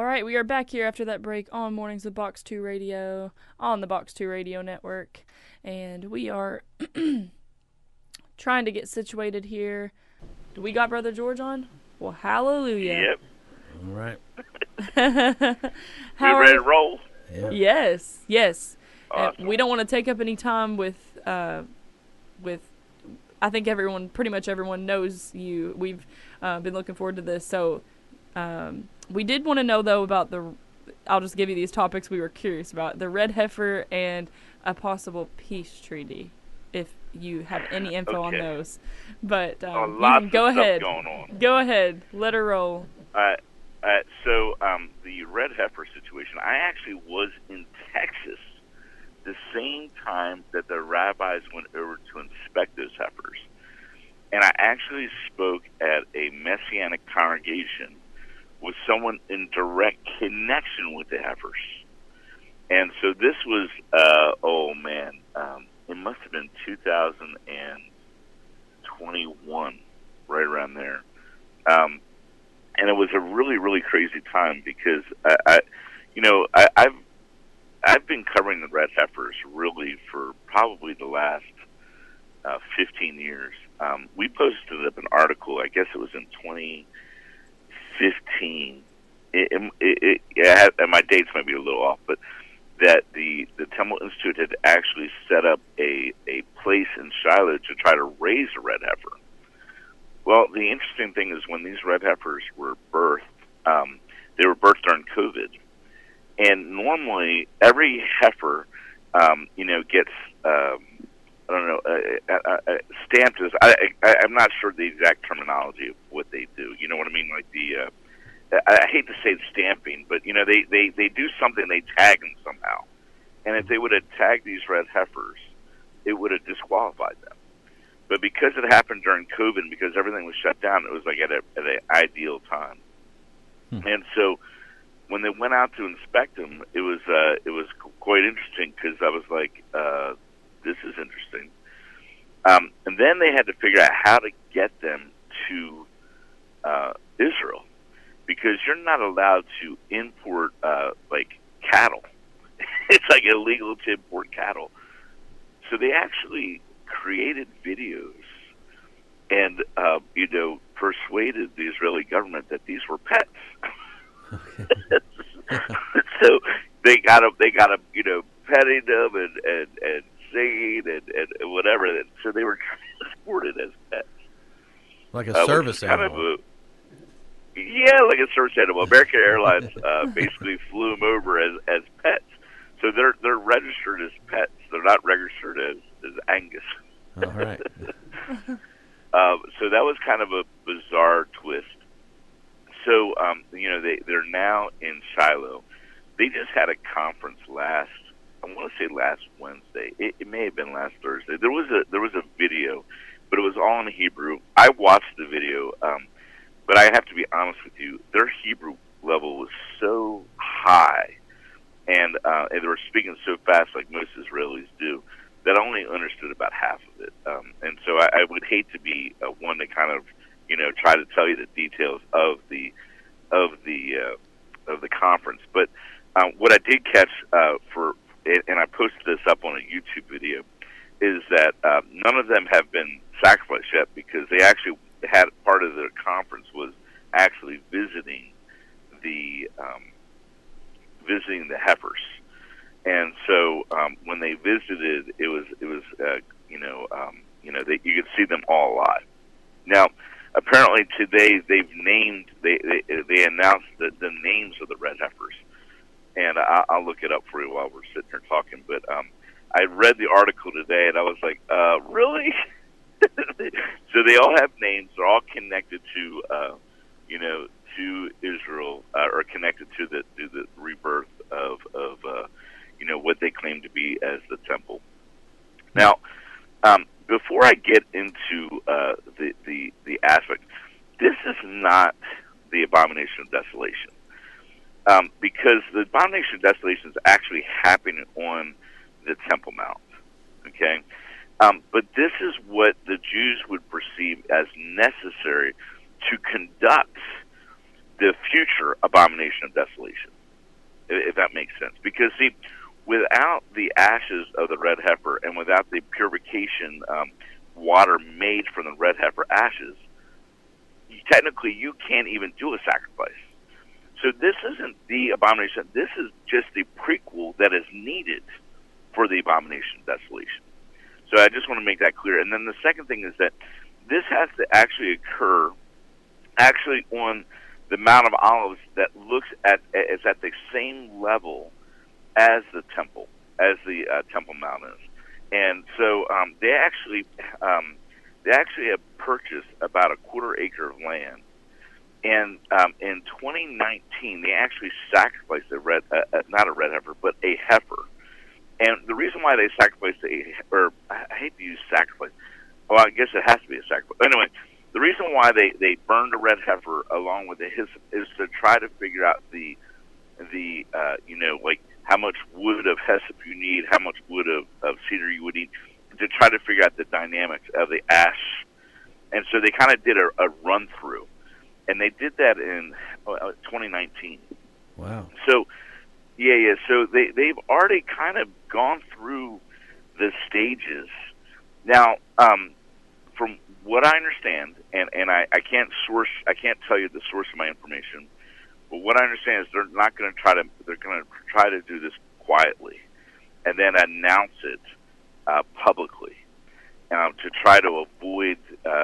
right, we are back here after that break on Mornings with Box 2 Radio on the Box 2 Radio Network. And we are trying to get situated here. Do we got Brother George on? Well, hallelujah. Yep. All right. We ready to roll? Yeah. Yes, yes. Awesome. We don't want to take up any time with I think pretty much everyone knows you. We've been looking forward to this. So we did want to know, though, about I'll just give you these topics we were curious about. The red heifer and a possible peace treaty, if you have any info on those. But you can go ahead. Going on. Go ahead. Let her roll. So the red heifer situation, I actually was in Texas the same time that the rabbis went over to inspect those heifers. And I actually spoke at a Messianic congregation with someone in direct connection with the heifers. And so this was, it must have been 2021, right around there. And it was a really, really crazy time because I've been covering the red heifers really for probably the last 15 years. We posted up an article, I guess it was in 2015. And my dates might be a little off, but that the Temple Institute had actually set up a place in Shiloh to try to raise a red heifer. Well, the interesting thing is when these red heifers were birthed, they were birthed during COVID. And normally, every heifer, gets, stamped as, I'm not sure the exact terminology of what they do. You know what I mean? Like I hate to say stamping, but, they do something, they tag them somehow. And if they would have tagged these red heifers, it would have disqualified them. But because it happened during COVID and because everything was shut down, it was like at an ideal time. And so when they went out to inspect them, it was quite interesting because I was like, this is interesting. And then they had to figure out how to get them to Israel because you're not allowed to import cattle. It's like illegal to import cattle. So they actually created videos and persuaded the Israeli government that these were pets. So they got them, petting them and singing and whatever. So they were transported as pets, like a service animal. Like a service animal. American Airlines basically flew them over as pets. So they're registered as pets. They're not registered as Angus. All right. So that was kind of a bizarre twist. So, they're now in Shiloh. They just had a conference last Wednesday. It may have been last Thursday. There was a video, but it was all in Hebrew. I watched the video, but I have to be honest with you. Their Hebrew level was so high, and they were speaking so fast, like most Israelis do, that I only understood about half of it. And so I would hate to be one to kind of, try to tell you the details of the conference. But what I did catch and I posted this up on a YouTube video, is that none of them have been sacrificed yet because they actually had part of their conference was actually visiting the heifers. And so when they visited, it was you could see them all alive. Now, apparently today they announced the names of the red heifers, and I'll look it up for you while we're sitting here talking. But I read the article today, and I was like, really? So they all have names. They're all connected to to Israel, or connected to the rebirth of what they claim to be as the temple. Now, before I get into the aspect, this is not the abomination of desolation, because the abomination of desolation is actually happening on the Temple Mount. Okay, but this is what the Jews would perceive as necessary to conduct the future abomination of desolation, if that makes sense. Because, see, without the ashes of the red heifer and without the purification water made from the red heifer ashes, technically you can't even do a sacrifice. So this isn't the abomination. This is just the prequel that is needed for the abomination of desolation. So I just want to make that clear. And then the second thing is that this has to actually occur actually on the Mount of Olives that looks at is at the same level as the Temple Mount is. And so they actually have purchased about a quarter acre of land. And in 2019, they actually sacrificed not a red heifer, but a heifer. And the reason why they sacrificed I hate to use sacrifice. Well, I guess it has to be a sacrifice. Anyway, the reason why they burned a red heifer along with the hyssop is to try to figure out the like how much wood of hyssop you need, how much wood of cedar you would need, to try to figure out the dynamics of the ash. And so they kind of did a run through, and they did that in 2019. Wow. So yeah. So they've already kind of gone through the stages. Now, from what I understand, and I can't tell you the source of my information, but what I understand is they're going to try to do this quietly, and then announce it publicly, to try to avoid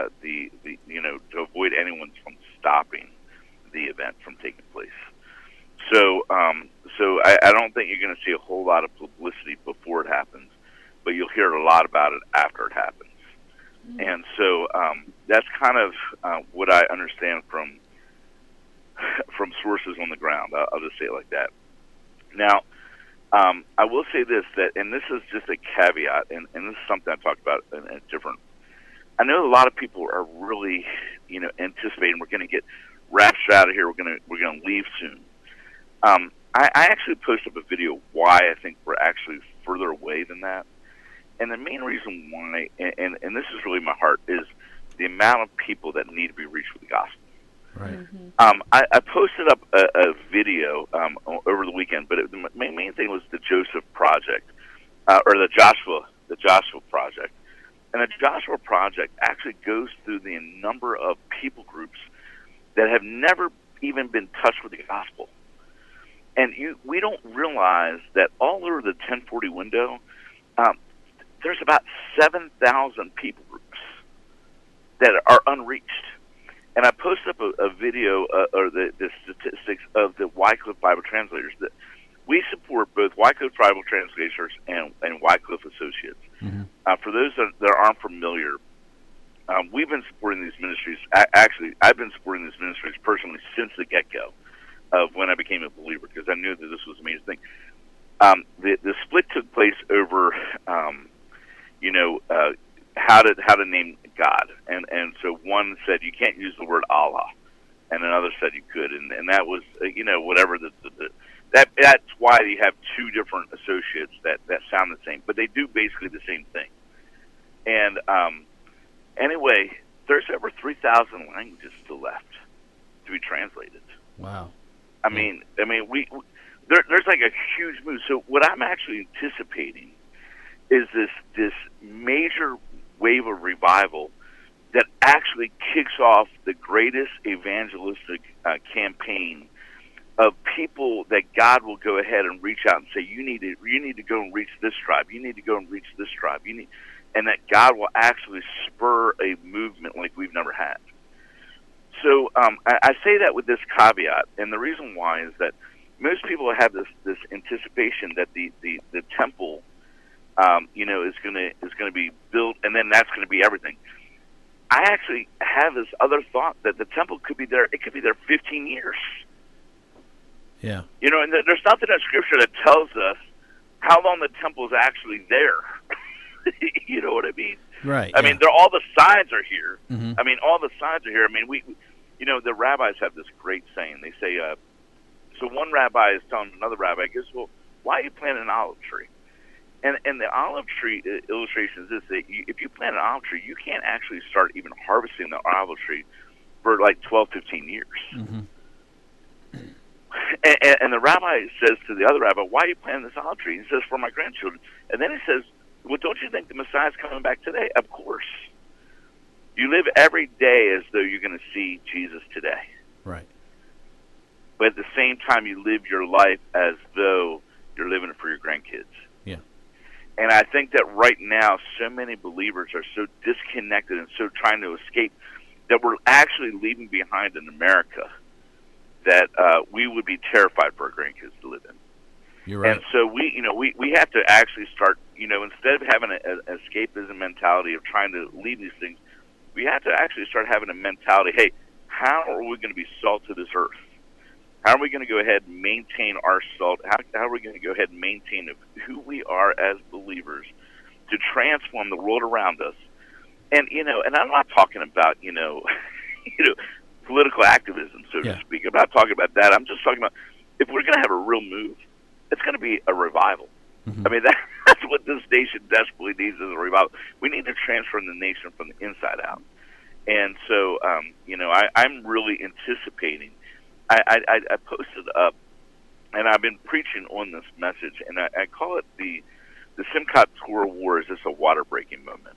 to avoid anyone from stopping the event from taking place. So I don't think you're going to see a whole lot of publicity before it happens, but you'll hear a lot about it after it happens. And so that's kind of what I understand from sources on the ground. I'll just say it like that. Now, I will say this, and this is just a caveat, and this is something I talked about in a different. I know a lot of people are really, anticipating we're going to get raptured out of here. We're going to leave soon. I actually posted up a video why I think we're actually further away than that. And the main reason why, and this is really my heart, is the amount of people that need to be reached with the gospel. Right. Mm-hmm. I posted up a video over the weekend, but the main thing was the Joseph Project, or the Joshua Project. And the Joshua Project actually goes through the number of people groups that have never even been touched with the gospel. And we don't realize that all over the 1040 window, there's about 7,000 people groups that are unreached. And I posted up a video, or the statistics of the Wycliffe Bible Translators. That we support both Wycliffe Bible Translators and Wycliffe Associates. Mm-hmm. For those that aren't familiar, we've been supporting these ministries. Actually, I've been supporting these ministries personally since the get-go of when I became a believer, because I knew that this was an amazing thing. The split took place over, how to name God, and so one said you can't use the word Allah, and another said you could, and that was whatever that's why you have two different associates that sound the same, but they do basically the same thing. And anyway, there's over 3,000 languages still left to be translated. Wow. I mean, there's like a huge move. So what I'm actually anticipating is this major wave of revival that actually kicks off the greatest evangelistic campaign of people that God will go ahead and reach out and say, you need to go and reach this tribe. You need to go and reach this tribe. And that God will actually spur a movement like we've never had. So I say that with this caveat, and the reason why is that most people have this anticipation that the temple, is going to be built, and then that's going to be everything. I actually have this other thought that the temple could be there. It could be there 15 years. Yeah. And there's nothing in Scripture that tells us how long the temple is actually there. You know what I mean? Right. I mean, all the signs are here. Mm-hmm. I mean, all the signs are here. I mean, the rabbis have this great saying. They say, so one rabbi is telling another rabbi, he goes, well, why are you planting an olive tree? And the olive tree illustration is this, that if you plant an olive tree, you can't actually start even harvesting the olive tree for like 12, 15 years. Mm-hmm. And the rabbi says to the other rabbi, why are you planting this olive tree? He says, for my grandchildren. And then he says, well, don't you think the Messiah's coming back today? Of course. You live every day as though you're going to see Jesus today. Right. But at the same time, you live your life as though you're living it for your grandkids. Yeah. And I think that right now, so many believers are so disconnected and so trying to escape that we're actually leaving behind in America that we would be terrified for our grandkids to live in. You're right. And so we have to actually start, instead of having an escapism mentality of trying to leave these things, we have to actually start having a mentality, hey, how are we going to be salt to this earth? How are we going to go ahead and maintain our salt? How are we going to go ahead and maintain who we are as believers to transform the world around us? And, and I'm not talking about, political activism, so to speak. I'm not talking about that. I'm just talking about if we're going to have a real move, it's going to be a revival. Mm-hmm. I mean, that's what this nation desperately needs, is a revival. We need to transform the nation from the inside out. And so, I'm really anticipating. I posted up, and I've been preaching on this message, and I call it the Simchat Torah War is just a water-breaking moment.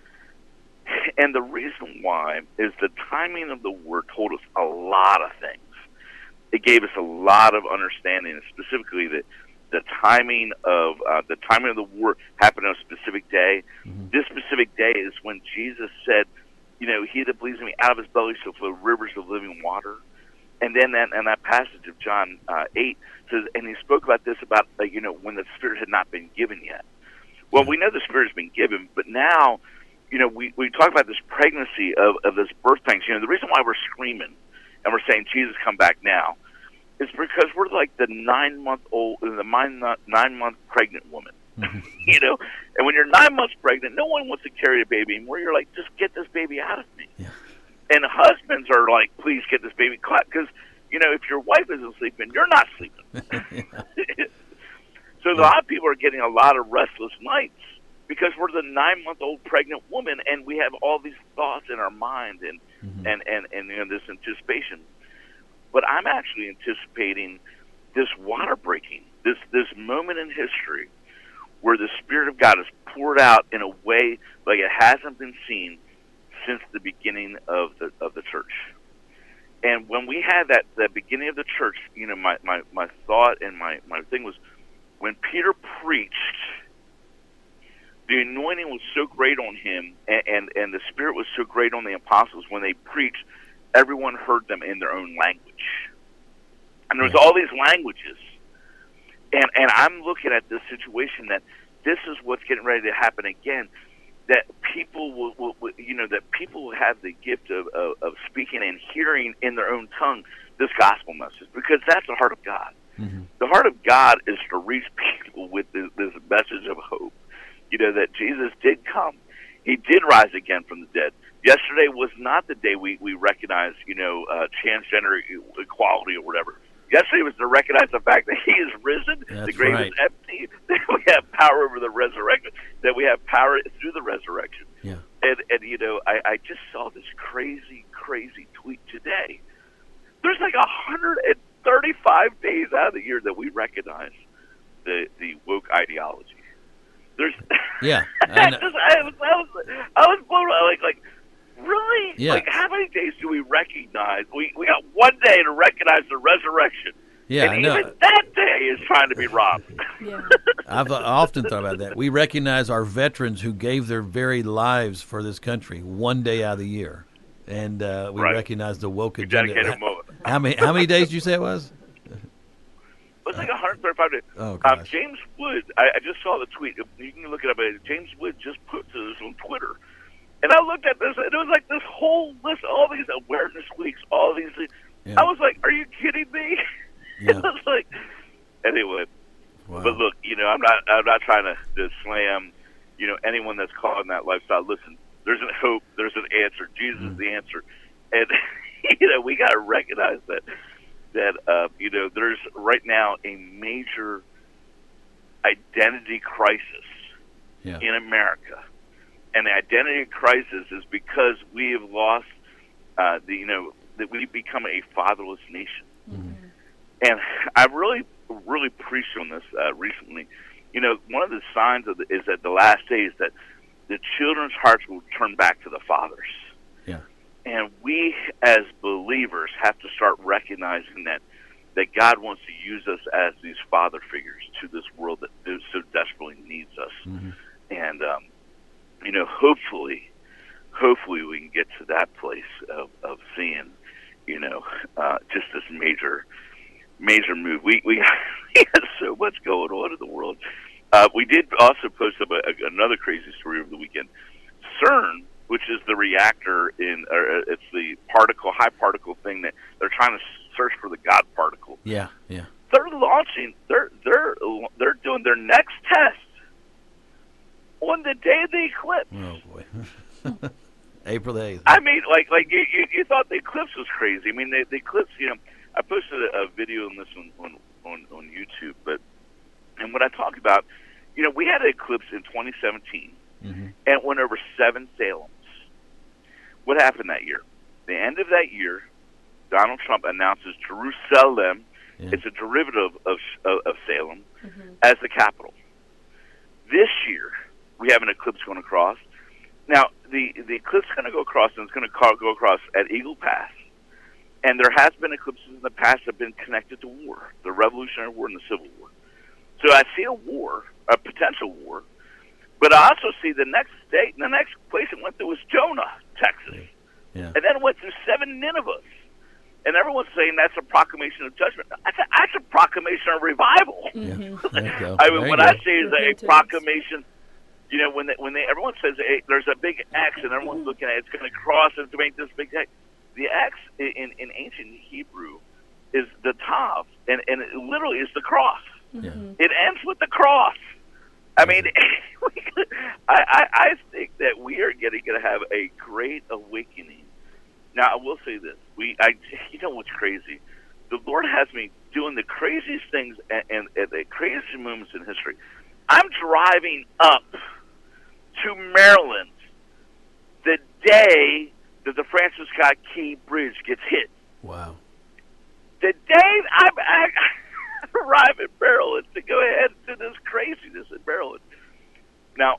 And the reason why is the timing of the war told us a lot of things. It gave us a lot of understanding, specifically that the timing of the war happened on a specific day. Mm-hmm. This specific day is when Jesus said, he that believes in me, out of his belly shall flow rivers of living water. And then that passage of John 8 says, and he spoke about this about, when the Spirit had not been given yet. Well, we know the Spirit has been given, but now, we talk about this pregnancy of this birth pangs. The reason why we're screaming and we're saying, Jesus, come back now, is because we're like the 9-month-old, the 9-month pregnant woman. Mm-hmm. And when you're 9 months pregnant, no one wants to carry a baby anymore. You're like, just get this baby out of me. Yeah. And husbands are like, please get this baby caught, because, if your wife isn't sleeping, you're not sleeping. So a lot of people are getting a lot of restless nights because we're the 9-month-old pregnant woman, and we have all these thoughts in our mind and and this anticipation. But I'm actually anticipating this water breaking, this moment in history where the Spirit of God is poured out in a way like it hasn't been seen since the beginning of the church. And when we had that beginning of the church, my thought and my thing was, when Peter preached, the anointing was so great on him, and the Spirit was so great on the apostles. When they preached, everyone heard them in their own language. And there's all these languages. And I'm looking at this situation that this is what's getting ready to happen again, that people will that people will have the gift of speaking and hearing in their own tongue this gospel message, because that's the heart of God. Mm-hmm. The heart of God is to reach people with this message of hope. That Jesus did come. He did rise again from the dead. Yesterday was not the day we recognized, transgender equality or whatever. Yesterday was to recognize the fact that he is risen, the grave is empty, that we have power over the resurrection, that we have power through the resurrection. Yeah. And I just saw this crazy tweet today. There's like 135 days out of the year that we recognize the woke ideology. There's I was blown away. Like really? Yeah. Like, how many days do we recognize? We got one day to recognize the resurrection. Yeah, and even that day is trying to be robbed. Yeah. I've often thought about that. We recognize our veterans who gave their very lives for this country one day out of the year, and we recognize the woke agenda. How many days did you say it was? It was like 135 days. Oh, gosh. James Wood, I just saw the tweet. You can look it up. James Wood just put this on Twitter. And I looked at this, and it was like this whole list, all these awareness weeks, all these things. Yeah. I was like, are you kidding me? Yeah. It was like, anyway. Wow. But look, I'm not trying to slam, anyone that's caught in that lifestyle. Listen, there's a hope, there's an answer. Jesus is the answer. And, we got to recognize that there's right now a major identity crisis in America. And the identity crisis is because we have lost that we've become a fatherless nation. Mm-hmm. And I've really preached on this recently. You know, one of the signs is that the last days that the children's hearts will turn back to the fathers. Yeah. And we as believers have to start recognizing that God wants to use us as these father figures to this world that so desperately needs us. Mm-hmm. And, you know, hopefully we can get to that place of seeing, you know, just this major move. We have so much going on in the world. We did also post up another crazy story over the weekend. CERN, which is the reactor it's the high particle thing that they're trying to search for the God particle. Yeah. They're launching. They're doing their next test on the day of the eclipse. Oh boy. April the 8th. I mean, like you thought the eclipse was crazy. I mean, the eclipse. You know, I posted a video on this on YouTube, and what I talked about, you know, we had an eclipse in 2017, and it went over 7 Salems. What happened that year? The end of that year, Donald Trump announces Jerusalem. Yeah. It's a derivative of Salem as the capital. This year, we have an eclipse going across. Now, the eclipse is going to go across, and it's going to go across at Eagle Pass. And there has been eclipses in the past that have been connected to war, the Revolutionary War and the Civil War. So I see a war, a potential war, but I also see the next state, and the next place it went through was Jonah, Texas. Yeah. And then it went through 7 Ninevehs. And everyone's saying that's a proclamation of judgment. That's a proclamation of revival. Yeah. There you go. I mean, what I say is a proclamation. You know, when everyone says hey, there's a big X and everyone's looking at it, it's going to cross and to make this big X. The X in ancient Hebrew is the Tav, and it literally is the cross. Yeah. It ends with the cross. I mean, I think that we are going to have a great awakening. Now, I will say this: you know what's crazy? The Lord has me doing the craziest things and the craziest moments in history. I'm driving up to Maryland the day that the Francis Scott Key Bridge gets hit. Wow. The day I arrive in Maryland to go ahead and do this craziness in Maryland. Now,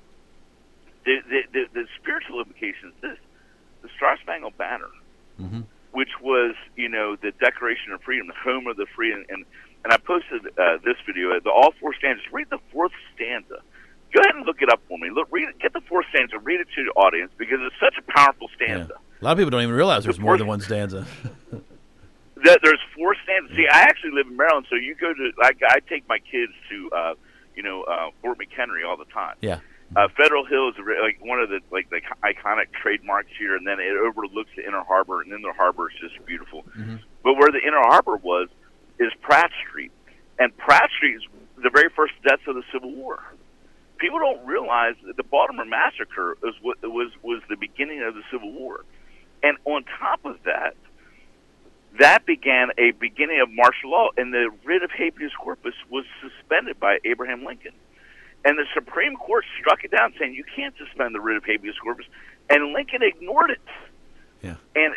the spiritual implications of this, the Star-Spangled Banner, which was, you know, the Declaration of Freedom, the home of the free, and I posted this video, all 4 stanzas. Read the 4th stanza. Go ahead and look it up for me. Read it, get the 4th stanza, read it to the audience, because it's such a powerful stanza. Yeah. A lot of people don't even realize there's more than one stanza. There's 4 stanzas. See, I actually live in Maryland, so you go to, I take my kids to, Fort McHenry all the time. Yeah. Federal Hill is like one of the iconic trademarks here, and then it overlooks the Inner Harbor, and Inner Harbor is just beautiful. But where the Inner Harbor was is Pratt Street, and Pratt Street is the very first deaths of the Civil War. People don't realize that the Baltimore Massacre was the beginning of the Civil War, and on top of that began a beginning of martial law, and the writ of habeas corpus was suspended by Abraham Lincoln. And the Supreme Court struck it down, saying you can't suspend the writ of habeas corpus, and Lincoln ignored it. Yeah. And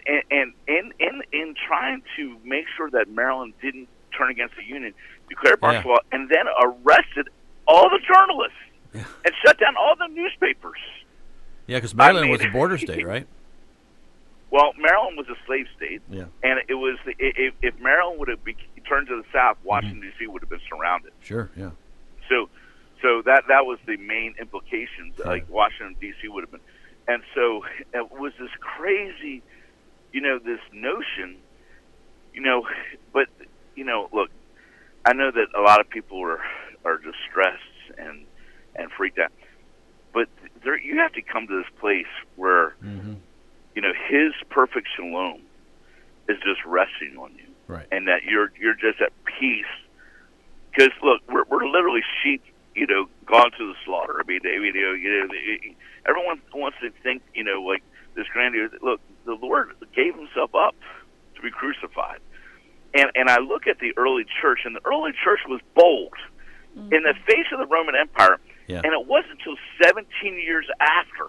in trying to make sure that Maryland didn't turn against the Union, declared martial law, and then arrested all the journalists and shut down all the newspapers. Yeah, because Maryland was a border state, right? Well, Maryland was a slave state, yeah, and it was if Maryland would have turned to the south, Washington D.C. would have been surrounded. Sure, yeah. So that was the main implications. Like Washington D.C. would have been, and so it was this crazy, this notion, But look, I know that a lot of people are distressed and freaked out, but you have to come to this place where His perfect shalom is just resting on you, right? And that you're just at peace. Because look, we're literally sheep. Gone to the slaughter. I mean, everyone wants to think, like this grandiose. Look, the Lord gave Himself up to be crucified, and I look at the early church, and the early church was bold in the face of the Roman Empire, and it wasn't until 17 years after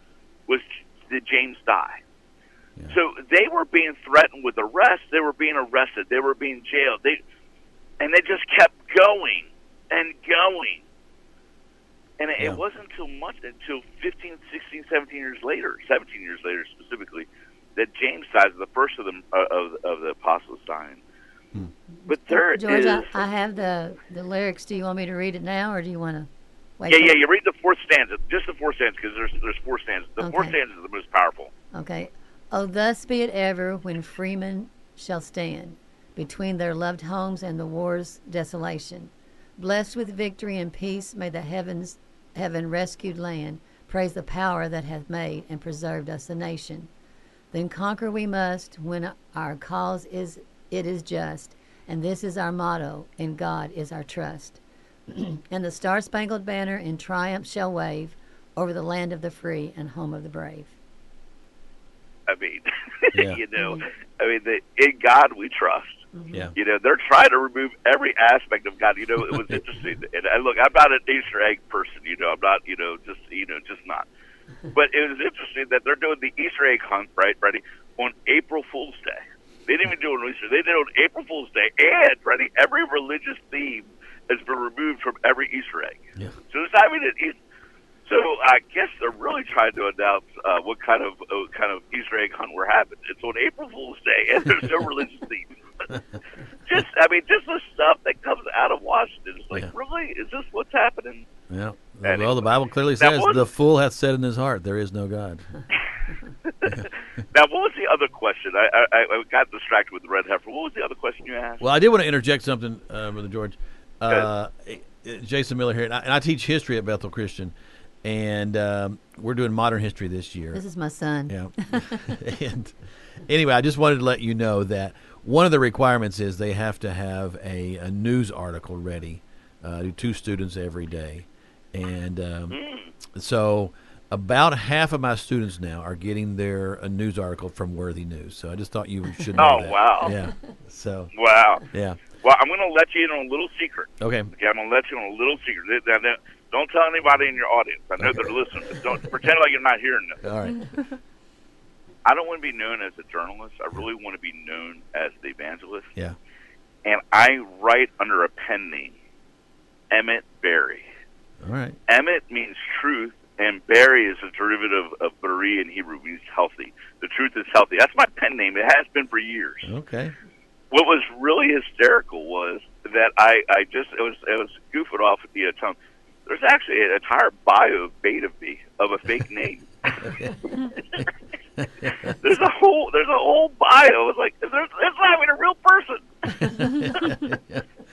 did James die. Yeah. So they were being threatened with arrest. They were being arrested. They were being jailed. And they just kept going and going. And it wasn't until 15, 16, 17 years later, 17 years later specifically, that James dies, the first of the apostles dying. But there George, is... I have the lyrics. Do you want me to read it now, or do you want to wait? Yeah, you read the fourth stanza, just the fourth stanza, because there's four stanzas. The fourth stanza is the most powerful. Okay. Oh, thus be it ever when freemen shall stand between their loved homes and the war's desolation. Blessed with victory and peace, may the heaven rescued land praise the power that hath made and preserved us a nation. Then conquer we must when our cause is just, and this is our motto, in God is our trust. And the star-spangled banner in triumph shall wave over the land of the free and home of the brave. I mean, in God we trust. Yeah. They're trying to remove every aspect of God. It was interesting. And look, I'm not an Easter egg person. I'm not, just not. But it was interesting that they're doing the Easter egg hunt, right, ready, on April Fool's Day. They didn't even do it on Easter. They did it on April Fool's Day. And, ready, every religious theme has been removed from every Easter egg. Yeah. So So I guess they're really trying to announce what kind of Easter egg hunt we're having. It's on April Fool's Day, and there's no religious theme. just the stuff that comes out of Washington. It's like, really? Is this what's happening? Yeah. Anyway. Well, the Bible clearly says, the fool hath said in his heart, there is no God. Now, what was the other question? I got distracted with the red heifer. What was the other question you asked? Well, I did want to interject something, Brother George. Jason Miller here, and I teach history at Bethel Christian, and we're doing modern history this year. This is my son. Yeah. And anyway, I just wanted to let you know that one of the requirements is they have to have a news article ready to 2 students every day. And so about half of my students now are getting their news article from Worthy News. So I just thought you should know that. Oh, wow. Yeah. So. Wow. Yeah. Well, I'm going to let you in on a little secret. Okay. I'm going to let you in on a little secret. Don't tell anybody in your audience. I know they're listening. But don't pretend like you're not hearing this. All right. I don't want to be known as a journalist. I really want to be known as the evangelist. Yeah. And I write under a pen name, Emmett Berry. All right. Emmett means truth, and Berry is a derivative of Beri in Hebrew, means healthy. The truth is healthy. That's my pen name. It has been for years. Okay. What was really hysterical was that it was goofing off at the tongue. There's actually an entire bio made of me of a fake name. There's a whole bio. It's like there's not even a real person.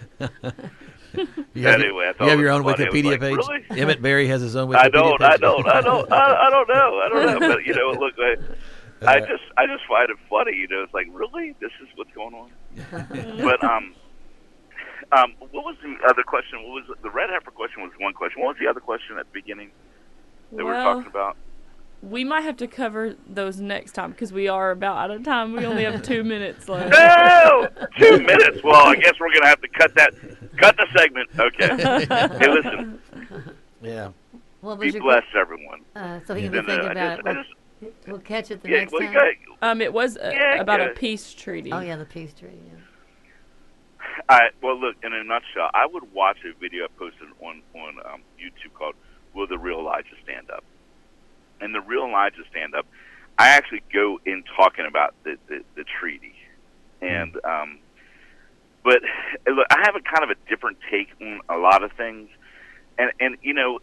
Anyway, you have your own Wikipedia page. Really? Emmett Berry has his own Wikipedia page. I don't know. But look, I just find it funny. It's like, really, this is what's going on. But what was the other question? What was the red heifer question? Was one question. What was the other question at the beginning that we were talking about? We might have to cover those next time because we are about out of time. We only have 2 minutes left. No! 2 minutes? Well, I guess we're going to have to cut the segment. Okay. Hey, listen. Yeah. Be blessed, everyone. So he can be thinking about it. We'll catch it the next time. It was about a peace treaty. Oh, yeah, the peace treaty, yeah. Well, look, in a nutshell, I would watch a video I posted on YouTube called Will the Real Elijah Stand Up? And the Real Elijah Stand Up, I actually go in talking about the treaty. And but look, I have a kind of a different take on a lot of things. And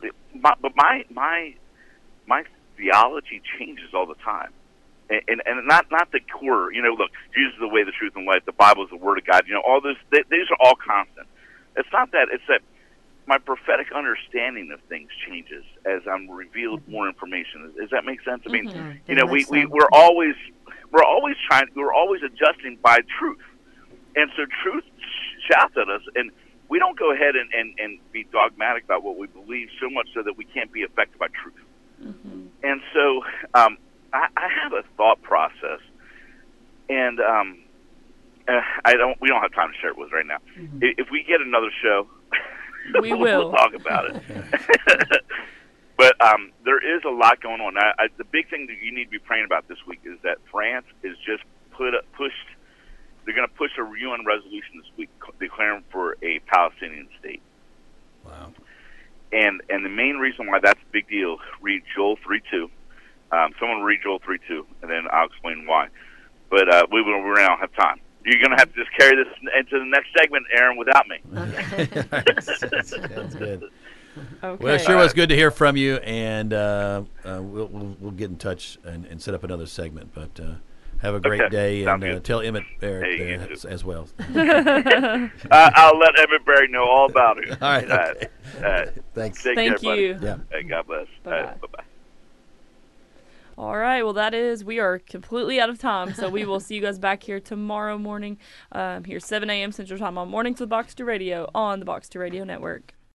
my theology changes all the time. And not the core, look, Jesus is the way, the truth, and life. The Bible is the Word of God. All this, these are all constant. It's not that. It's that my prophetic understanding of things changes as I'm revealed more information. Does that make sense? I mean, we're always adjusting by truth, and so truth shouts at us, and we don't go ahead and be dogmatic about what we believe so much so that we can't be affected by truth. Mm-hmm. And so I have a thought process, and we don't have time to share it with right now. Mm-hmm. If we get another show, we will talk about it. But there is a lot going on. The big thing that you need to be praying about this week is that France is just pushed they're going to push a UN resolution this week declaring for a Palestinian state. Wow. And the main reason why that's a big deal, read Joel 3:2. Someone read Joel 3:2, and then I'll explain why. But we don't have time. You're going to have to just carry this into the next segment, Aaron, without me. That's good. Okay. Well, it sure was good to hear from you, and we'll get in touch and set up another segment. But have a great day, and tell Emmett Barrett as well. I'll let Emmett Barrett know all about it. All right. Okay. Thanks. Thank you. Yeah. Hey, God bless. Bye-bye. All right, well, we are completely out of time, so we will see you guys back here tomorrow morning, here 7 a.m. Central Time on Mornings with Box 2 Radio on the Box 2 Radio Network.